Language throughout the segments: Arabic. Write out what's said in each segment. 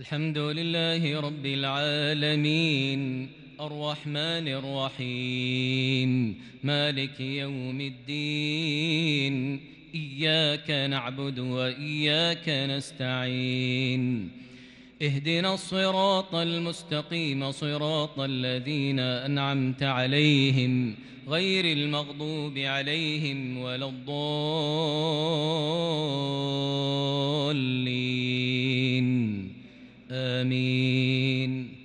الحمد لله رب العالمين الرحمن الرحيم مالك يوم الدين إياك نعبد وإياك نستعين اهدنا الصراط المستقيم صراط الذين أنعمت عليهم غير المغضوب عليهم ولا الضالين آمين.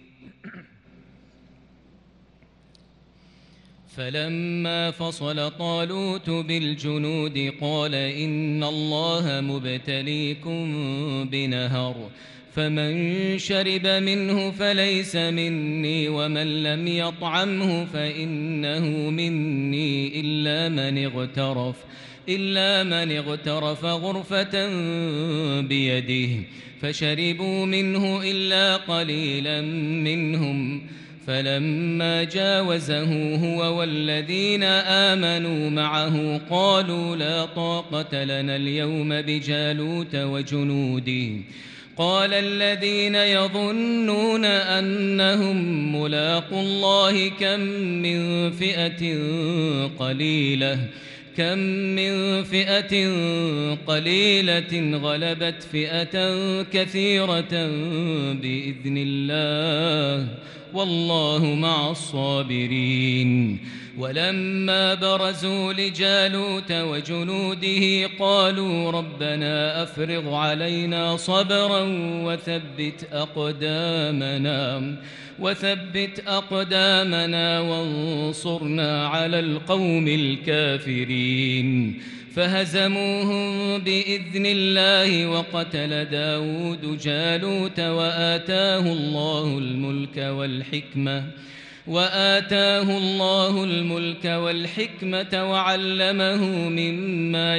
فلما فصل طالوت بالجنود قال إن الله مبتليكم بنهر فمن شرب منه فليس مني ومن لم يطعمه فإنه مني إلا من اغترف غرفة بيده فشربوا منه إلا قليلا منهم فلما جاوزه هو والذين آمنوا معه قالوا لا طاقة لنا اليوم بجالوت وجنوده قال الذين يظنون أنهم ملاقوا الله كم من فئة قليلة غلبت فئة كثيرة بإذن الله والله مع الصابرين. ولما برزوا لجالوت وجنوده قالوا ربنا أفرغ علينا صبرا وثبت أقدامنا وانصرنا على القوم الكافرين فهزموهم بإذن الله وقتل داود جالوت وآتاه الله الملك والحكمة وعلمه مما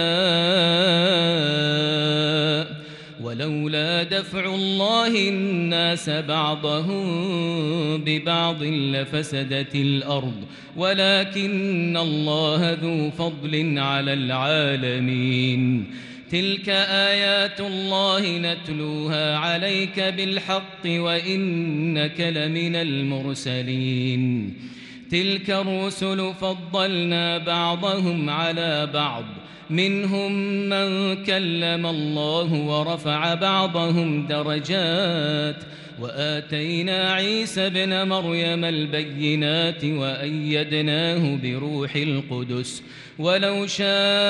يشاء ولولا دفع الله الناس بعضهم ببعض لفسدت الأرض ولكن الله ذو فضل على العالمين. تلك آيات الله نتلوها عليك بالحق وإنك لمن المرسلين. تلك الرسل فضلنا بعضهم على بعض منهم من كلم الله ورفع بعضهم درجات وآتينا عيسى ابن مريم البينات وأيدناه بروح القدس ولو شاء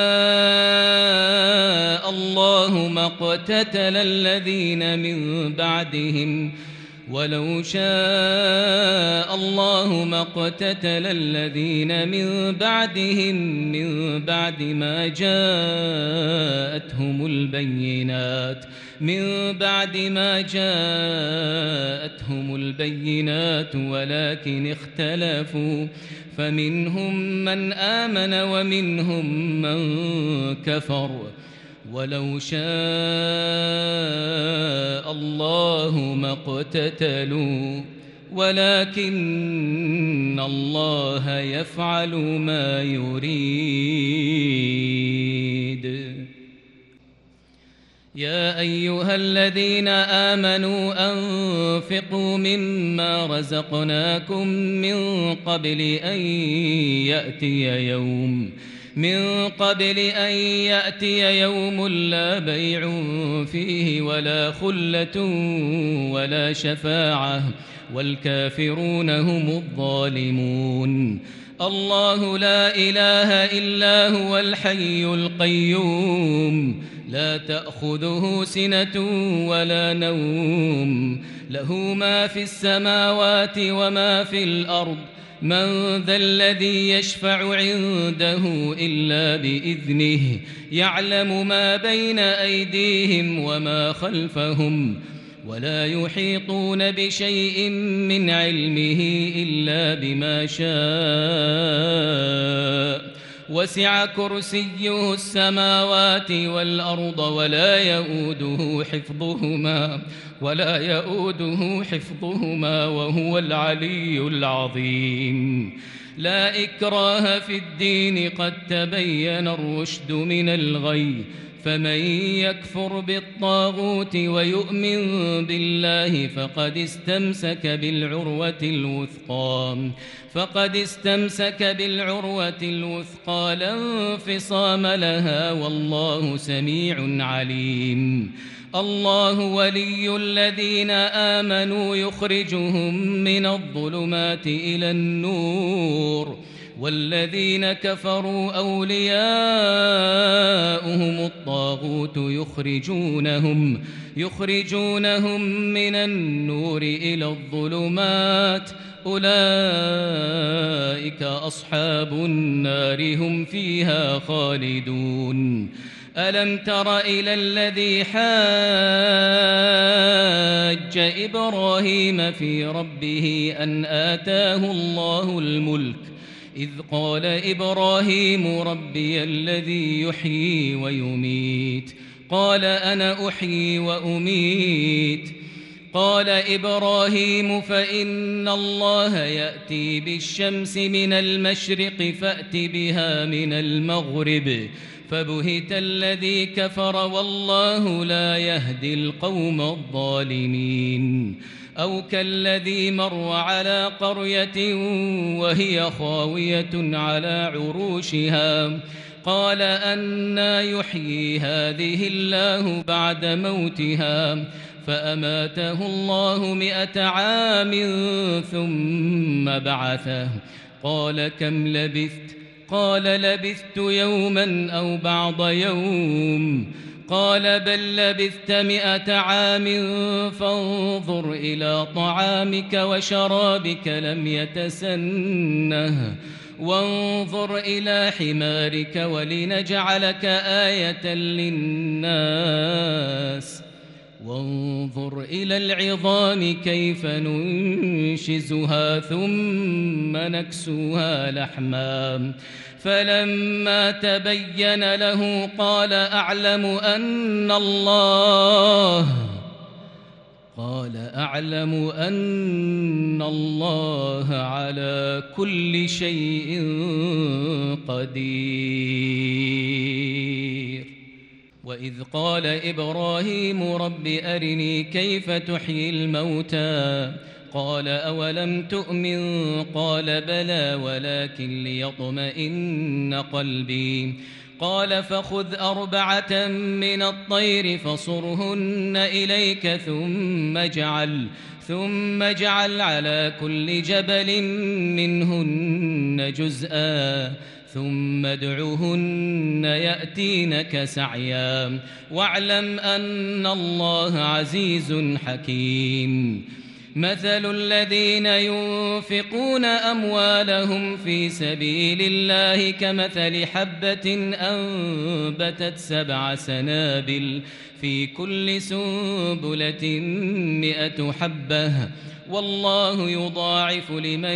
الله ما اقتتل الذين من بعدهم من بعد ما جاءتهم البينات ولكن اختلفوا فمنهم من آمن ومنهم من كفر ولو شاء الله ما اقتتلوا ولكن الله يفعل ما يريد. يا أيها الذين آمنوا أنفقوا مما رزقناكم من قبل أن يأتي يوم لا بيع فيه ولا خلة ولا شفاعة والكافرون هم الظالمون. الله لا إله إلا هو الحي القيوم لا تأخذه سنة ولا نوم له ما في السماوات وما في الأرض من ذا الذي يشفع عنده إلا بإذنه يعلم ما بين أيديهم وما خلفهم ولا يحيطون بشيء من علمه إلا بما شاء وسع كرسيه السماوات والأرض ولا يؤوده حفظهما وهو العلي العظيم. لا إكراه في الدين قد تبين الرشد من الغي فمن يكفر بالطاغوت ويؤمن بالله فقد استمسك بالعروة الوثقى لا انفصام لها، والله سميع عليم. الله ولي الذين آمنوا يخرجهم من الظلمات إلى النور، والذين كفروا أولياؤهم الطاغوت يخرجونهم من النور إلى الظلمات، أولئك أصحاب النار هم فيها خالدون. ألم تر إلى الذي حاج إبراهيم في ربه أن آتاه الله الملك، إذ قال إبراهيم ربي الذي يحيي ويميت، قال أنا أحيي وأميت. قال إبراهيم فإن الله يأتي بالشمس من المشرق فأت بها من المغرب، فبهت الذي كفر والله لا يهدي القوم الظالمين. أو كالذي مر على قرية وهي خاوية على عروشها، قال أنى يحيي هذه الله بعد موتها، فأماته الله 100 عام ثم بعثه، قال كم لبثت؟ قال لبثت يوما أو بعض يوم، قال بل لبثت 100 عام فانظر إلى طعامك وشرابك لم يتسنه، وانظر إلى حمارك ولنجعلك آية للناس، وانظر إلى العظام كيف ننشزها ثم نكسوها لحما، فلما تبين له قال أعلم أن الله على كل شيء قدير. وإذ قال إبراهيم رب أرني كيف تحيي الموتى، قال أولم تؤمن؟ قال بلى ولكن ليطمئن قلبي، قال فخذ 4 من الطير فصرهن إليك ثم اجعل على كل جبل منهن جزءا، ثم ادعهن يأتينك سعيا، واعلم أن الله عزيز حكيم. مثل الذين ينفقون أموالهم في سبيل الله كمثل حبة أنبتت 7 سنابل في كل سنبلة 100 حبة، والله يضاعف لمن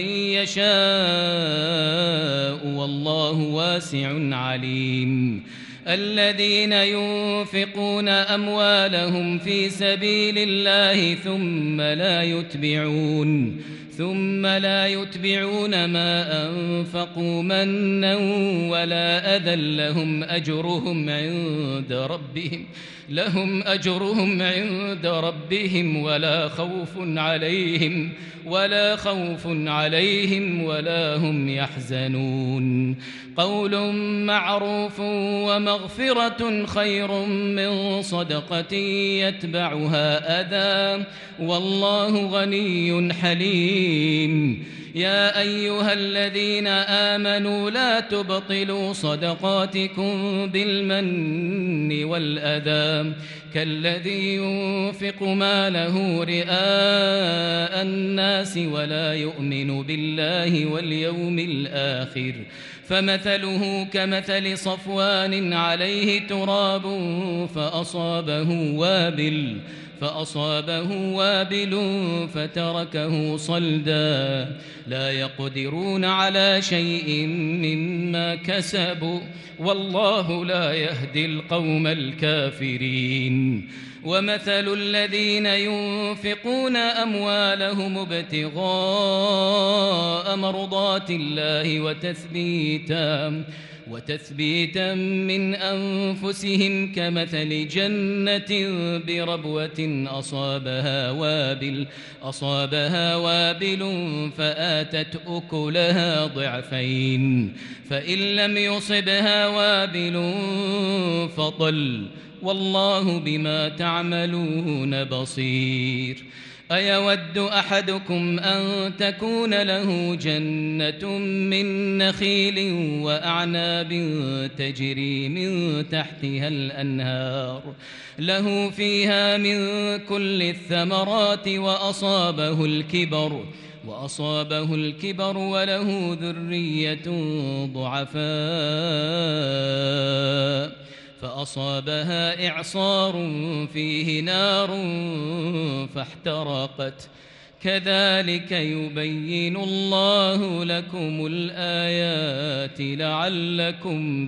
يشاء والله واسع عليم. الذين ينفقون أموالهم في سبيل الله ثم لا يتبعون ما أنفقوا منا ولا أذى لهم أجرهم عند ربهم ولا خوف عليهم ولا هم يحزنون. قول معروف ومغفرة خير من صدقة يتبعها أذى، والله غني حليم. يا أيها الذين آمنوا لا تبطلوا صدقاتكم بالمن والأذى كالذي ينفق ماله رئاء الناس ولا يؤمن بالله واليوم الآخر، فمثله كمثل صفوان عليه تراب فأصابه وابل فتركه صلدا، لا يقدرون على شيء مما كسبوا، والله لا يهدي القوم الكافرين. ومثل الذين ينفقون أموالهم ابتغاء مرضات الله وتثبيتا من أنفسهم كمثل جنة بربوة أصابها وابل فآتت أكلها ضعفين فإن لم يصبها وابل فطل والله بما تعملون بصير أيود أحدكم أن تكون له جنة من نخيل وأعناب تجري من تحتها الأنهار له فيها من كل الثمرات وأصابه الكبر وله ذرية ضعفاء فأصابها إعصار فيه نار فاحترقت كذلك يبين الله لكم الآيات لعلكم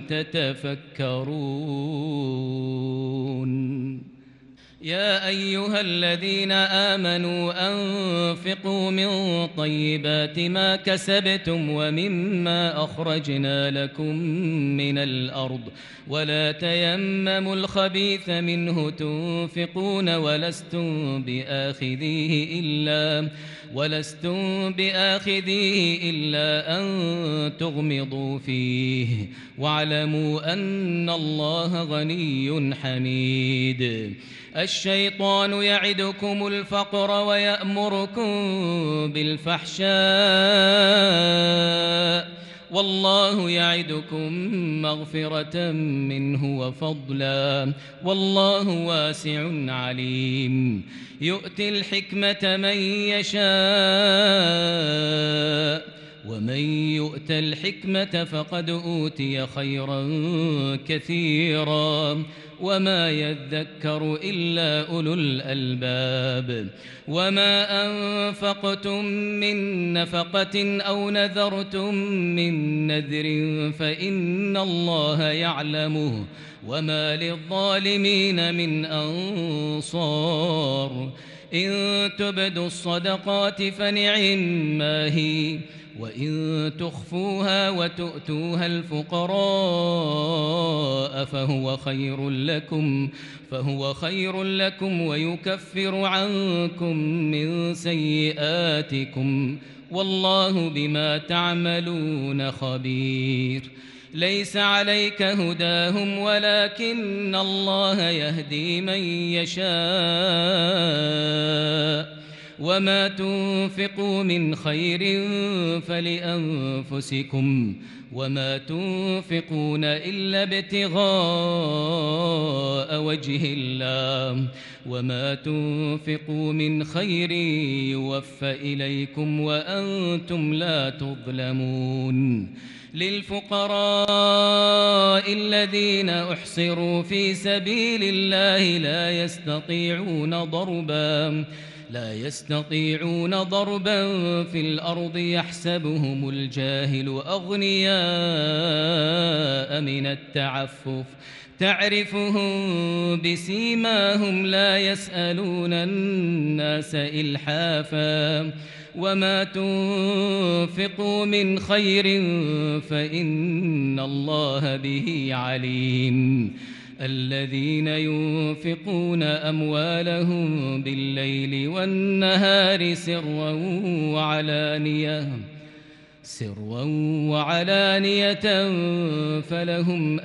تتفكرون يا أيها الذين آمنوا أنفقوا من طيبات ما كسبتم ومما أخرجنا لكم من الأرض ولا تيمموا الخبيث منه تنفقون ولستم بآخذيه إلا أن تغمضوا فيه واعلموا أن الله غني حميد الشيطان يعدكم الفقر ويأمركم بالفحشاء والله يعدكم مغفرة منه وفضلا والله واسع عليم يؤتي الحكمة من يشاء ومن يؤت الحكمة فقد أوتي خيرا كثيرا وما يذكر إلا أولو الألباب وما أنفقتم من نفقة أو نذرتم من نذر فإن الله يعلمه وما للظالمين من أنصار إن تبدوا الصدقات فنعما هي وإن تخفوها وتؤتوها الفقراء فهو خير لكم ويكفر عنكم من سيئاتكم والله بما تعملون خبير ليس عليك هداهم ولكن الله يهدي من يشاء وما تنفقوا من خير فلأنفسكم وما تنفقون إلا ابتغاء وجه الله وما تنفقوا من خير يوفى إليكم وأنتم لا تظلمون للفقراء الذين أحصروا في سبيل الله لا يستطيعون ضربا في الأرض يحسبهم الجاهل أغنياء من التعفف تعرفهم بسيماهم لا يسألون الناس إلحافا وما تنفقوا من خير فإن الله به عليم الذين ينفقون أموالهم بالليل والنهار سرا وعلانية فلهم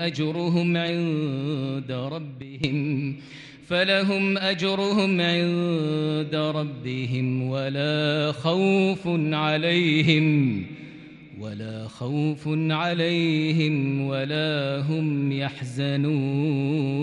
أجرهم عند ربهم ولا خوف عليهم ولا هم يحزنون